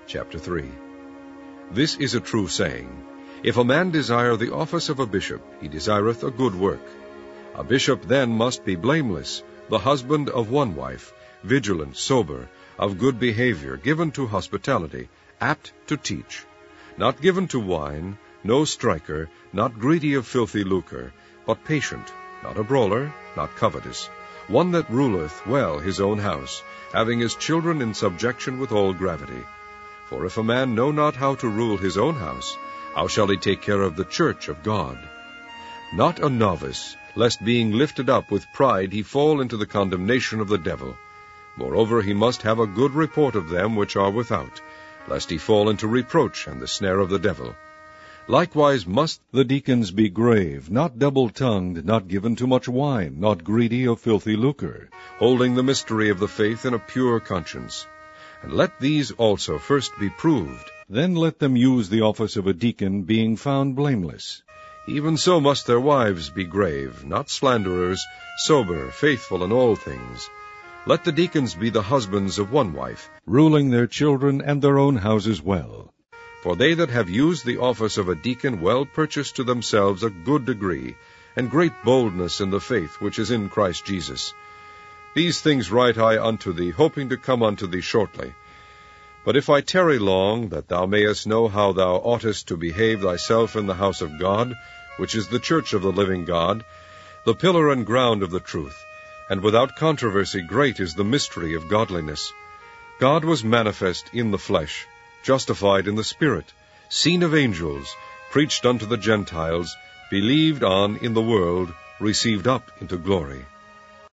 Chapter 3. This is a true saying, If a man desire the office of a bishop, he desireth a good work. A bishop then must be blameless, the husband of one wife, vigilant, sober, of good behavior, given to hospitality, apt to teach, not given to wine, no striker, not greedy of filthy lucre, but patient, not a brawler, not covetous, one that ruleth well his own house, having his children in subjection with all gravity. For if a man know not how to rule his own house, how shall he take care of the church of God? Not a novice, lest being lifted up with pride he fall into the condemnation of the devil. Moreover, he must have a good report of them which are without, lest he fall into reproach and the snare of the devil. Likewise must the deacons be grave, not double-tongued, not given to much wine, not greedy of filthy lucre, holding the mystery of the faith in a pure conscience. And let these also first be proved, then let them use the office of a deacon, being found blameless. Even so must their wives be grave, not slanderers, sober, faithful in all things. Let the deacons be the husbands of one wife, ruling their children and their own houses well. For they that have used the office of a deacon well purchase to themselves a good degree, and great boldness in the faith which is in Christ Jesus. These things write I unto thee, hoping to come unto thee shortly. But if I tarry long, that thou mayest know how thou oughtest to behave thyself in the house of God, which is the church of the living God, the pillar and ground of the truth, and without controversy great is the mystery of godliness. God was manifest in the flesh, justified in the Spirit, seen of angels, preached unto the Gentiles, believed on in the world, received up into glory.